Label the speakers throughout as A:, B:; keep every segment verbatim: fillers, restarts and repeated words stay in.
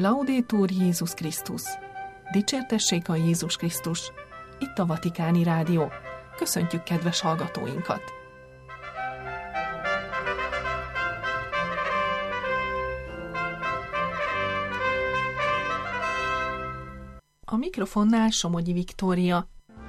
A: Laudetur Jézus Krisztus! Dicsértessék a Jézus Krisztus! Itt a Vatikáni Rádió. Köszöntjük kedves hallgatóinkat! A mikrofonnál Somogyi Viktória.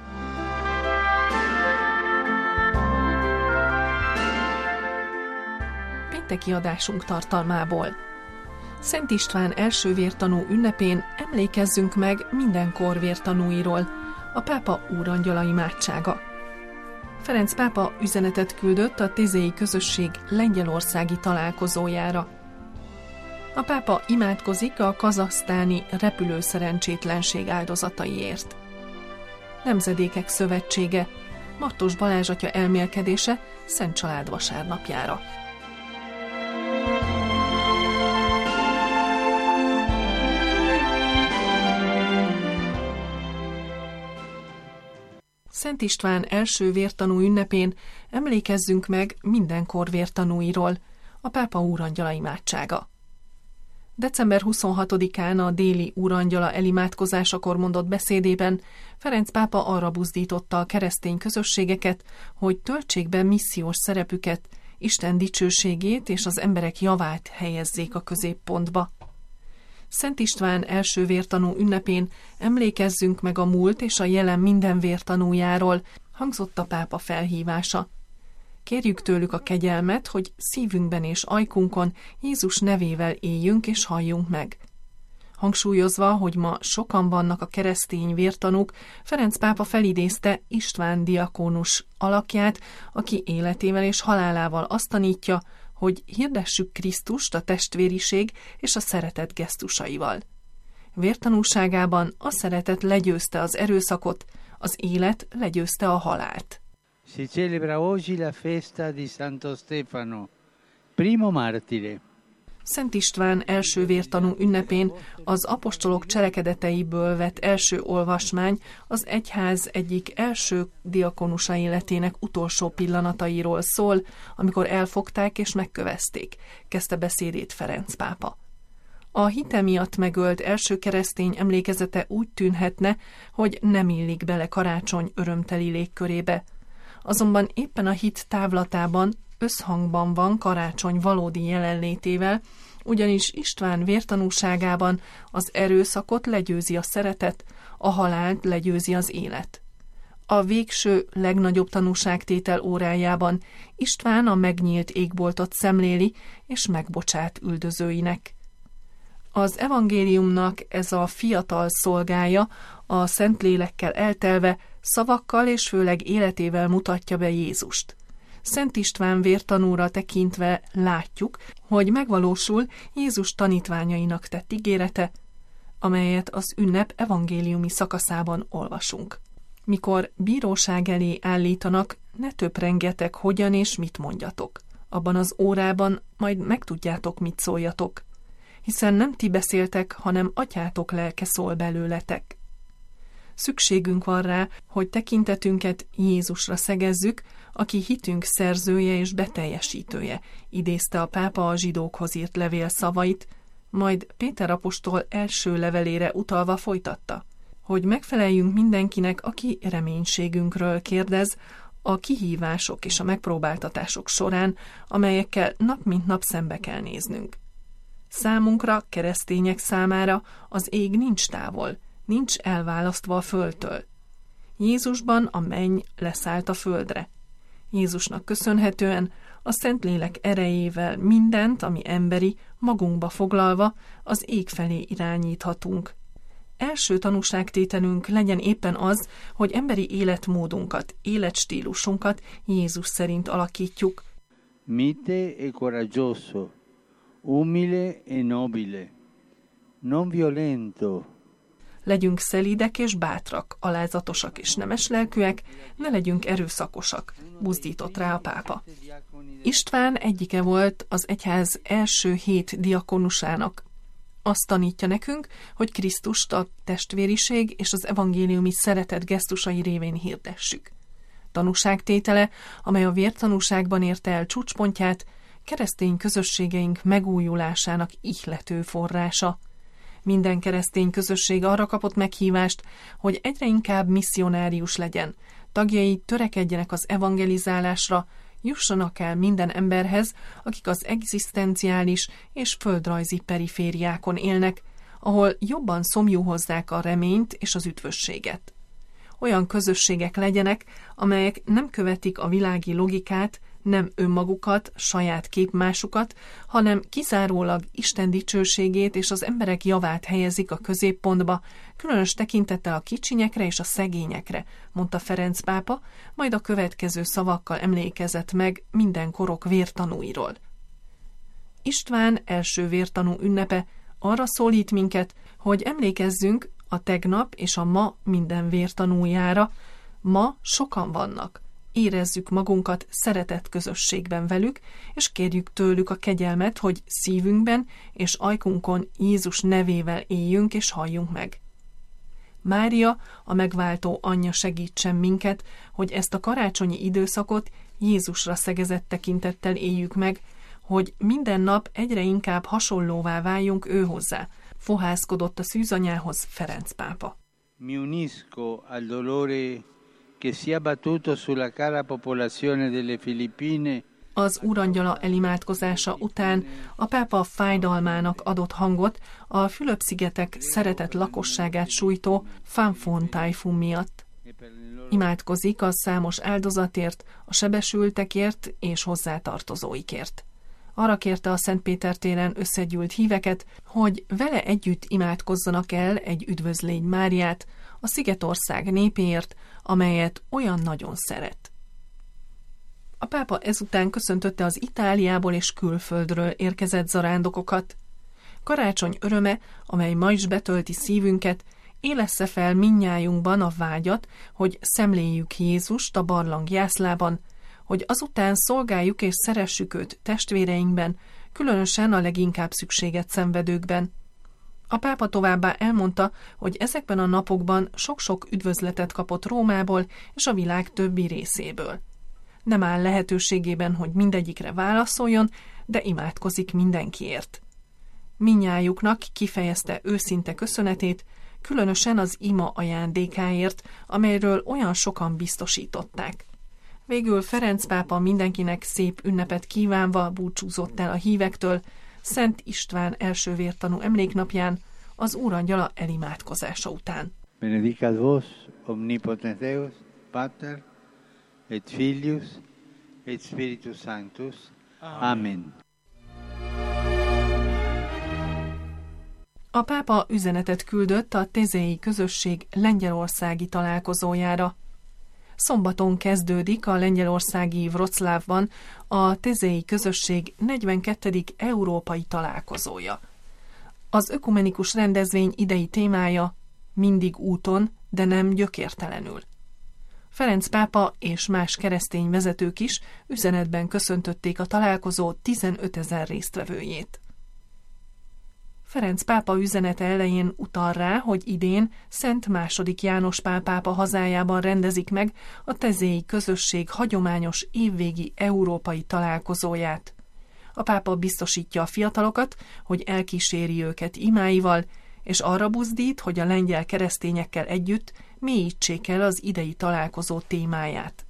A: Pénteki adásunk tartalmából. Szent István első vértanú ünnepén emlékezzünk meg minden kor vértanúiról, a pápa úrangyala imádsága. Ferenc pápa üzenetet küldött a Tézéi közösség lengyelországi találkozójára. A pápa imádkozik a kazahsztáni repülőszerencsétlenség áldozataiért. Nemzedékek szövetsége, Mattos Balázs atya elmélkedése Szent Család vasárnapjára. Szent István első vértanú ünnepén emlékezzünk meg minden kor vértanúiról, a pápa úrangyala imádsága. december huszonhatodikán a déli úrangyala elimádkozásakor mondott beszédében Ferenc pápa arra buzdította a keresztény közösségeket, hogy töltsék be missziós szerepüket, Isten dicsőségét és az emberek javát helyezzék a középpontba. Szent István első vértanú ünnepén emlékezzünk meg a múlt és a jelen minden vértanújáról, hangzott a pápa felhívása. Kérjük tőlük a kegyelmet, hogy szívünkben és ajkunkon Jézus nevével éljünk és halljunk meg. Hangsúlyozva, hogy ma sokan vannak a keresztény vértanúk, Ferenc pápa felidézte István diakónus alakját, aki életével és halálával azt tanítja, hogy hirdessük Krisztust a testvériség és a szeretet gesztusaival. Vértanúságában a szeretet legyőzte az erőszakot, az élet legyőzte a halált.
B: Si celebra oggi la festa di Santo Stefano, primo martire.
A: Szent István első vértanú ünnepén az apostolok cselekedeteiből vett első olvasmány az egyház egyik első diakonusa életének utolsó pillanatairól szól, amikor elfogták és megkövezték, kezdte beszédét Ferenc pápa. A hite miatt megölt első keresztény emlékezete úgy tűnhetne, hogy nem illik bele karácsony örömteli légkörébe. Azonban éppen a hit távlatában összhangban van karácsony valódi jelenlétével, ugyanis István vértanúságában az erőszakot legyőzi a szeretet, a halált legyőzi az élet. A végső, legnagyobb tanúságtétel órájában István a megnyílt égboltot szemléli és megbocsát üldözőinek. Az evangéliumnak ez a fiatal szolgája, a Szentlélekkel eltelve, szavakkal és főleg életével mutatja be Jézust. Szent István vértanúra tekintve látjuk, hogy megvalósul Jézus tanítványainak tett ígérete, amelyet az ünnep evangéliumi szakaszában olvasunk. Mikor bíróság elé állítanak, ne töprengetek, hogyan és mit mondjatok. Abban az órában majd megtudjátok, mit szóljatok, hiszen nem ti beszéltek, hanem atyátok lelke szól belőletek. Szükségünk van rá, hogy tekintetünket Jézusra szegezzük, aki hitünk szerzője és beteljesítője, idézte a pápa a zsidókhoz írt levél szavait, majd Péter apostol első levelére utalva folytatta, hogy megfeleljünk mindenkinek, aki reménységünkről kérdez, a kihívások és a megpróbáltatások során, amelyekkel nap mint nap szembe kell néznünk. Számunkra, keresztények számára az ég nincs távol, nincs elválasztva a földtől. Jézusban a menny leszállt a földre. Jézusnak köszönhetően a Szentlélek erejével mindent, ami emberi, magunkba foglalva, az ég felé irányíthatunk. Első tanúságtételünk legyen éppen az, hogy emberi életmódunkat, életstílusunkat Jézus szerint alakítjuk.
B: Mite e coraggioso, umile e nobile, non violento.
A: Legyünk szelídek és bátrak, alázatosak és nemes lelkűek, ne legyünk erőszakosak, buzdított rá a pápa. István egyike volt az egyház első hét diakonusának. Azt tanítja nekünk, hogy Krisztust a testvériség és az evangéliumi szeretet gesztusai révén hirdessük. Tanúságtétele, amely a vértanúságban érte el csúcspontját, keresztény közösségeink megújulásának ihlető forrása. Minden keresztény közösség arra kapott meghívást, hogy egyre inkább misszionárius legyen, tagjai törekedjenek az evangelizálásra, jussanak el minden emberhez, akik az egzisztenciális és földrajzi perifériákon élnek, ahol jobban szomjúhozzák a reményt és az üdvösséget. Olyan közösségek legyenek, amelyek nem követik a világi logikát, nem önmagukat, saját képmásukat, hanem kizárólag Isten dicsőségét és az emberek javát helyezik a középpontba, különös tekintettel a kicsinyekre és a szegényekre, mondta Ferenc pápa, majd a következő szavakkal emlékezett meg minden korok vértanúiról. István első vértanú ünnepe arra szólít minket, hogy emlékezzünk a tegnap és a ma minden vértanújára. Ma sokan vannak. Érezzük magunkat szeretett közösségben velük, és kérjük tőlük a kegyelmet, hogy szívünkben és ajkunkon Jézus nevével éljünk és halljunk meg. Mária, a megváltó anyja segítsen minket, hogy ezt a karácsonyi időszakot Jézusra szegezett tekintettel éljük meg, hogy minden nap egyre inkább hasonlóvá váljunk ő hozzá, fohászkodott a szűzanyához Ferenc pápa.
B: Mi unisco al dolore che si è abbattuto sulla cara popolazione delle Filippine.
A: Az úrangyala elimádkozása után a pápa fájdalmának adott hangot a Fülöp-szigetek szeretett lakosságát sújtó Phamphon tájfun miatt. Imádkozik a számos áldozatért, a sebesültekért és hozzátartozóikért. Arra kérte a Szent Péter téren összegyűlt híveket, hogy vele együtt imádkozzanak el egy üdvözlégy Máriát, a Szigetország népéért, amelyet olyan nagyon szeret. A pápa ezután köszöntötte az Itáliából és külföldről érkezett zarándokokat. Karácsony öröme, amely ma is betölti szívünket, élessze fel mindnyájunkban a vágyat, hogy szemléljük Jézust a barlang jászlában, hogy azután szolgáljuk és szeressük őt testvéreinkben, különösen a leginkább szükséget szenvedőkben. A pápa továbbá elmondta, hogy ezekben a napokban sok-sok üdvözletet kapott Rómából és a világ többi részéből. Nem áll lehetőségében, hogy mindegyikre válaszoljon, de imádkozik mindenkiért. Mindnyájuknak kifejezte őszinte köszönetét, különösen az ima ajándékáért, amelyről olyan sokan biztosították. Végül Ferenc pápa mindenkinek szép ünnepet kívánva búcsúzott el a hívektől, Szent István első vértanú emléknapján, az úrangyala elimádkozása után.
B: Benedicat vos, omnipotens Deus, Pater, et Filius, et Spiritus Sanctus. Amen.
A: A pápa üzenetet küldött a Tezei közösség lengyelországi találkozójára. Szombaton kezdődik a lengyelországi Wroclawban a Tezei közösség negyvenkettedik európai találkozója. Az ökumenikus rendezvény idei témája mindig úton, de nem gyökértelenül. Ferenc pápa és más keresztény vezetők is üzenetben köszöntötték a találkozó tizenötezer résztvevőjét. Ferenc pápa üzenete elején utal rá, hogy idén Szent második János Pál pápa hazájában rendezik meg a tezéi közösség hagyományos évvégi európai találkozóját. A pápa biztosítja a fiatalokat, hogy elkíséri őket imáival, és arra buzdít, hogy a lengyel keresztényekkel együtt mélyítsék el az idei találkozó témáját.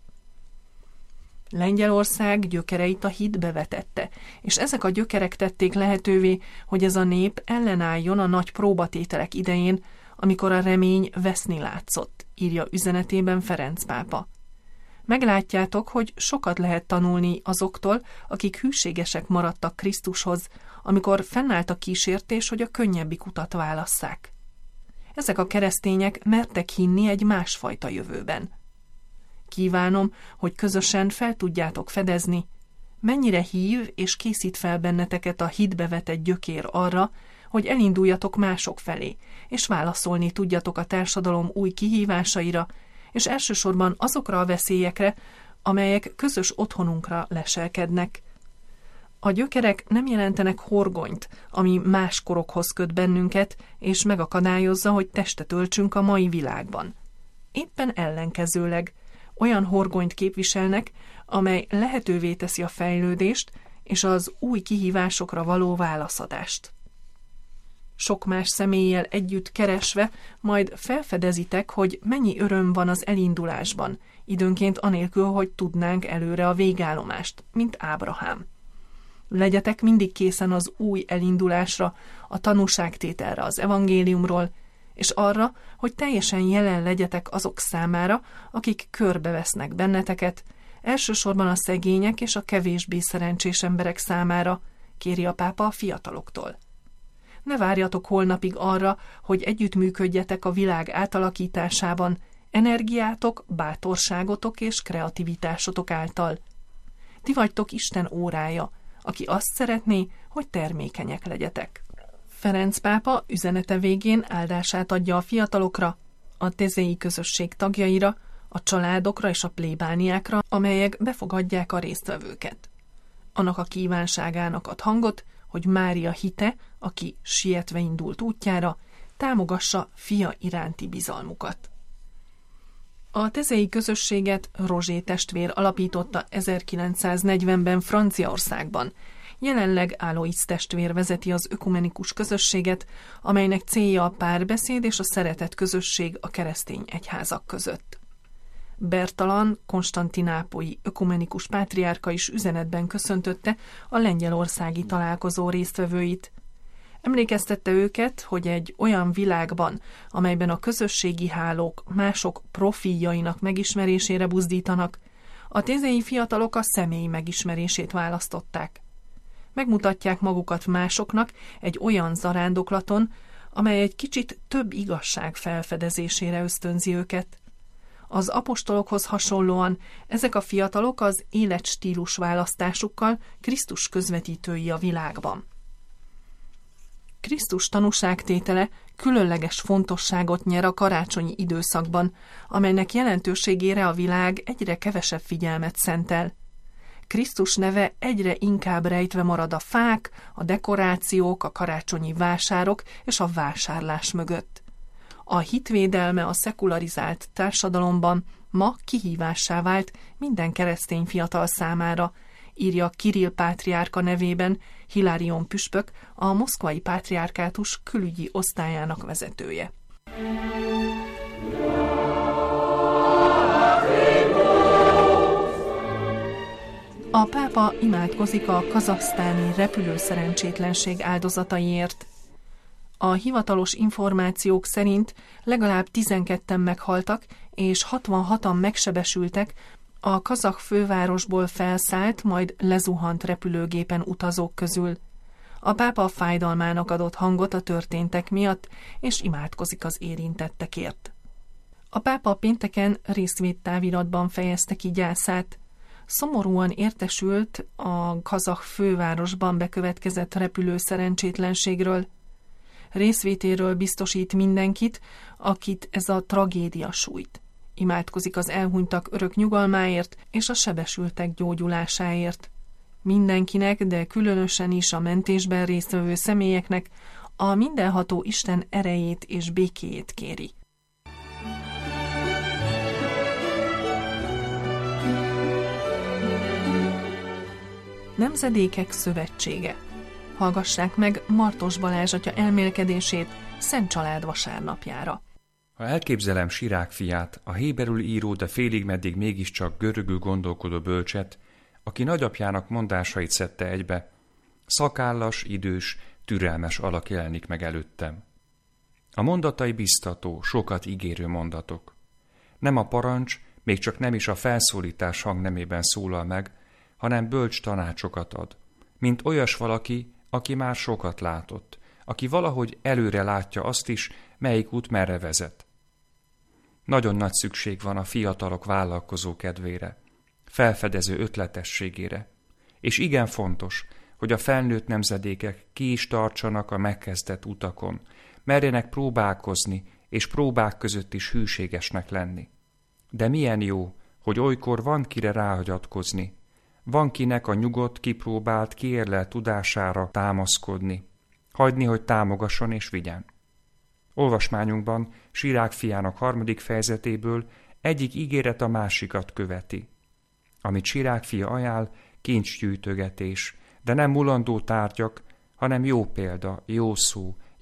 A: Lengyelország gyökereit a hitbe vetette, és ezek a gyökerek tették lehetővé, hogy ez a nép ellenálljon a nagy próbatételek idején, amikor a remény veszni látszott, írja üzenetében Ferenc pápa. Meglátjátok, hogy sokat lehet tanulni azoktól, akik hűségesek maradtak Krisztushoz, amikor fennállt a kísértés, hogy a könnyebbik utat válasszák. Ezek a keresztények mertek hinni egy másfajta jövőben. Kívánom, hogy közösen fel tudjátok fedezni, mennyire hív és készít fel benneteket a hitbe vetett gyökér arra, hogy elinduljatok mások felé, és válaszolni tudjatok a társadalom új kihívásaira, és elsősorban azokra a veszélyekre, amelyek közös otthonunkra leselkednek. A gyökerek nem jelentenek horgonyt, ami más korokhoz köt bennünket, és megakadályozza, hogy testet öltsünk a mai világban. Éppen ellenkezőleg, olyan horgonyt képviselnek, amely lehetővé teszi a fejlődést és az új kihívásokra való válaszadást. Sok más személlyel együtt keresve, majd felfedezitek, hogy mennyi öröm van az elindulásban, időnként anélkül, hogy tudnánk előre a végállomást, mint Ábrahám. Legyetek mindig készen az új elindulásra, a tanúságtételre az evangéliumról, és arra, hogy teljesen jelen legyetek azok számára, akik körbevesznek benneteket, elsősorban a szegények és a kevésbé szerencsés emberek számára, kéri a pápa a fiataloktól. Ne várjatok holnapig arra, hogy együttműködjetek a világ átalakításában, energiátok, bátorságotok és kreativitásotok által. Ti vagytok Isten órája, aki azt szeretné, hogy termékenyek legyetek. Ferenc pápa üzenete végén áldását adja a fiatalokra, a tezei közösség tagjaira, a családokra és a plébániákra, amelyek befogadják a résztvevőket. Annak a kívánságának ad hangot, hogy Mária hite, aki sietve indult útjára, támogassa fia iránti bizalmukat. A tezei közösséget Rozsé testvér alapította ezerkilencszáznegyvenben Franciaországban. Jelenleg Alois testvér vezeti az ökumenikus közösséget, amelynek célja a párbeszéd és a szeretet közösség a keresztény egyházak között. Bertalan, konstantinápolyi ökumenikus pátriárka is üzenetben köszöntötte a lengyelországi találkozó résztvevőit. Emlékeztette őket, hogy egy olyan világban, amelyben a közösségi hálók mások profiljainak megismerésére buzdítanak, a tézei fiatalok a személy megismerését választották. Megmutatják magukat másoknak egy olyan zarándoklaton, amely egy kicsit több igazság felfedezésére ösztönzi őket. Az apostolokhoz hasonlóan ezek a fiatalok az életstílus választásukkal Krisztus közvetítői a világban. Krisztus tanúságtétele különleges fontosságot nyer a karácsonyi időszakban, amelynek jelentőségére a világ egyre kevesebb figyelmet szentel. Krisztus neve egyre inkább rejtve marad a fák, a dekorációk, a karácsonyi vásárok és a vásárlás mögött. A hitvédelme a szekularizált társadalomban ma kihívássá vált minden keresztény fiatal számára, írja Kirill pátriárka nevében Hilarion püspök, a moszkvai pátriárkátus külügyi osztályának vezetője. A pápa imádkozik a kazahsztáni repülőszerencsétlenség áldozataiért. A hivatalos információk szerint legalább tizenketten meghaltak és hatvanhatan megsebesültek a kazah fővárosból felszállt, majd lezuhant repülőgépen utazók közül. A pápa fájdalmának adott hangot a történtek miatt, és imádkozik az érintettekért. A pápa pénteken részvédtáviratban fejezte ki gyászát. Szomorúan értesült a kazah fővárosban bekövetkezett repülőszerencsétlenségről. Részvétéről biztosít mindenkit, akit ez a tragédia sújt. Imádkozik az elhunytak örök nyugalmáért és a sebesültek gyógyulásáért. Mindenkinek, de különösen is a mentésben résztvevő személyeknek a mindenható Isten erejét és békéjét kéri. Nemzedékek szövetsége. Hallgassák meg Martos Balázs atya elmélkedését Szent Család vasárnapjára.
C: Ha elképzelem Sirák fiát, a héberül író, de félig meddig mégiscsak görögül gondolkodó bölcset, aki nagyapjának mondásait szedte egybe, szakállas, idős, türelmes alak jelenik meg előttem. A mondatai biztató, sokat ígérő mondatok. Nem a parancs, még csak nem is a felszólítás hangnemében szólal meg, hanem bölcs tanácsokat ad, mint olyas valaki, aki már sokat látott, aki valahogy előre látja azt is, melyik út merre vezet. Nagyon nagy szükség van a fiatalok vállalkozó kedvére, felfedező ötletességére, és igen fontos, hogy a felnőtt nemzedékek ki is tartsanak a megkezdett utakon, merjenek próbálkozni, és próbák között is hűségesnek lenni. De milyen jó, hogy olykor van kire ráhagyatkozni, van kinek a nyugodt, kipróbált, kiérlelt tudására támaszkodni, hagyni, hogy támogasson és vigyen. Olvasmányunkban Sirák fiának harmadik fejezetéből egyik ígéret a másikat követi. Amit Sirák fia ajánl, kincsgyűjtögetés, de nem mulandó tárgyak, hanem jó példa, jó szó,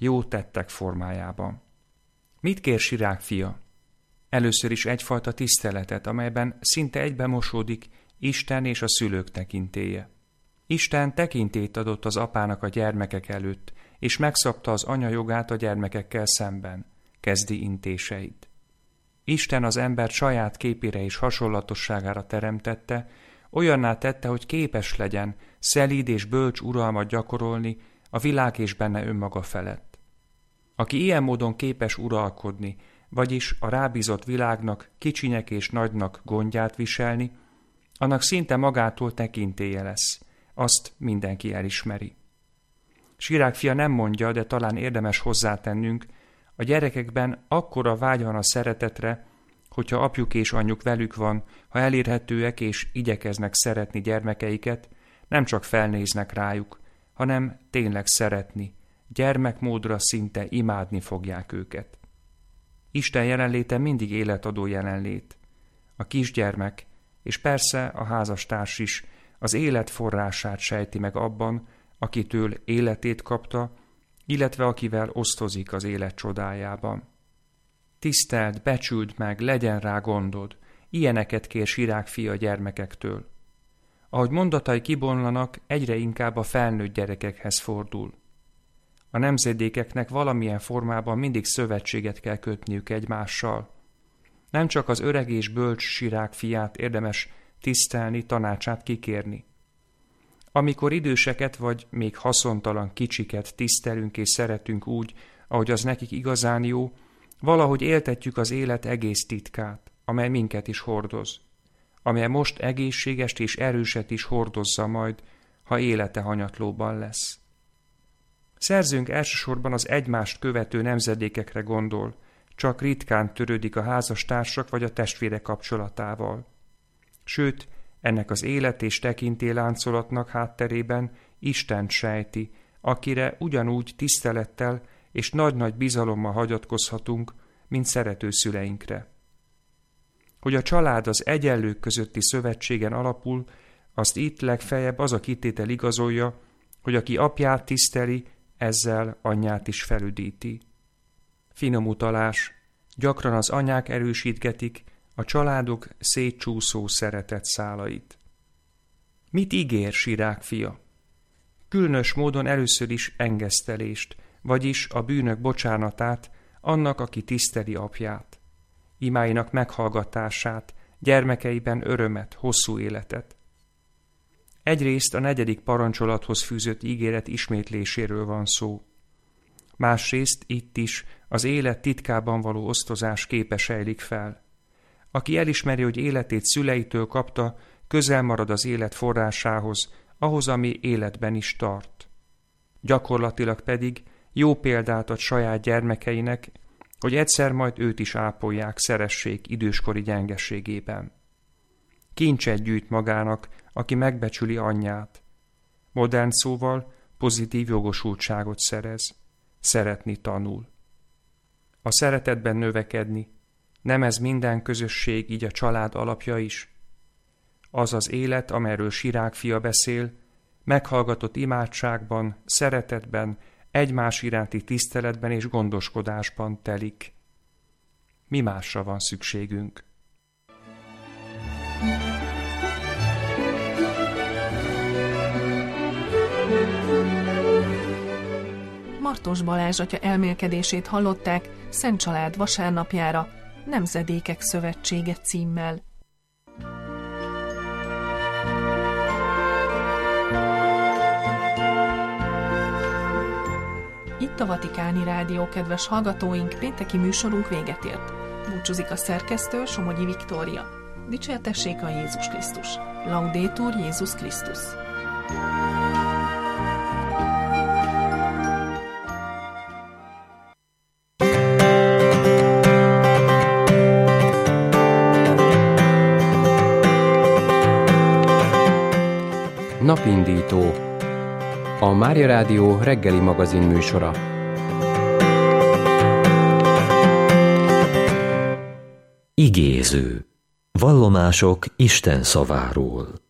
C: jó tettek formájában. Mit kér Sirák fia? Először is egyfajta tiszteletet, amelyben szinte egybemosódik Isten és a szülők tekintélye. Isten tekintélyt adott az apának a gyermekek előtt, és megszabta az anya jogát a gyermekekkel szemben, kezdi intéseit. Isten az embert saját képére és hasonlatosságára teremtette, olyanná tette, hogy képes legyen szelíd és bölcs uralmat gyakorolni a világ és benne önmaga felett. Aki ilyen módon képes uralkodni, vagyis a rábízott világnak, kicsinek és nagynak gondját viselni, annak szinte magától tekintélye lesz, azt mindenki elismeri. Sirák fia nem mondja, de talán érdemes hozzátennünk, a gyerekekben akkora vágy van a szeretetre, hogyha apjuk és anyjuk velük van, ha elérhetőek és igyekeznek szeretni gyermekeiket, nem csak felnéznek rájuk, hanem tényleg szeretni, gyermekmódra szinte imádni fogják őket. Isten jelenléte mindig életadó jelenlét. A kisgyermek, és persze a házastárs is az élet forrását sejti meg abban, akitől életét kapta, illetve akivel osztozik az élet csodájában. Tiszteld, becsüld meg, legyen rá gondod, ilyeneket kér Sirák fia gyermekektől. Ahogy mondatai kibonlanak, egyre inkább a felnőtt gyerekekhez fordul. A nemzedékeknek valamilyen formában mindig szövetséget kell kötniük egymással. Nem csak az öreg és bölcs Sirák fiát érdemes tisztelni, tanácsát kikérni. Amikor időseket vagy még haszontalan kicsiket tisztelünk és szeretünk úgy, ahogy az nekik igazán jó, valahogy éltetjük az élet egész titkát, amely minket is hordoz, amely most egészségest és erőset is hordozza majd, ha élete hanyatlóban lesz. Szerzőnk elsősorban az egymást követő nemzedékekre gondol, csak ritkán törődik a házastársak vagy a testvérek kapcsolatával. Sőt, ennek az élet és tekintélyláncolatnak hátterében Istent sejti, akire ugyanúgy tisztelettel és nagy-nagy bizalommal hagyatkozhatunk, mint szerető szüleinkre. Hogy a család az egyenlők közötti szövetségen alapul, azt itt legfeljebb az a kitétel igazolja, hogy aki apját tiszteli, ezzel anyját is felüdíti. Finom utalás, gyakran az anyák erősítgetik a családok szétcsúszó szeretet szálait. Mit ígér Sirák fia? Különös módon először is engesztelést, vagyis a bűnök bocsánatát annak, aki tiszteli apját. Imáinak meghallgatását, gyermekeiben örömet, hosszú életet. Egyrészt a negyedik parancsolathoz fűzött ígéret ismétléséről van szó. Másrészt itt is az élet titkában való osztozás képe sejlik fel. Aki elismeri, hogy életét szüleitől kapta, közel marad az élet forrásához, ahhoz, ami életben is tart. Gyakorlatilag pedig jó példát ad saját gyermekeinek, hogy egyszer majd őt is ápolják, szeressék időskori gyengeségében. Kincset gyűjt magának, aki megbecsüli anyját. Modern szóval pozitív jogosultságot szerez. Szeretni tanul. A szeretetben növekedni, nem ez minden közösség, így a család alapja is? Az az élet, amelyről Sirák fia beszél, meghallgatott imádságban, szeretetben, egymás iránti tiszteletben és gondoskodásban telik. Mi másra van szükségünk?
A: Martos Balázs atya elmélkedését hallották Szent Család vasárnapjára, Nemzedékek Szövetsége címmel. Itt a Vatikáni Rádió, kedves hallgatóink, pénteki műsorunk véget ért. Búcsúzik a szerkesztő, Somogyi Viktória. Dicsértessék a Jézus Krisztus. Laudetur Jézus Krisztus.
D: Napindító, a Mária Rádió reggeli magazin műsora.
E: Igéző. Vallomások Isten szaváról.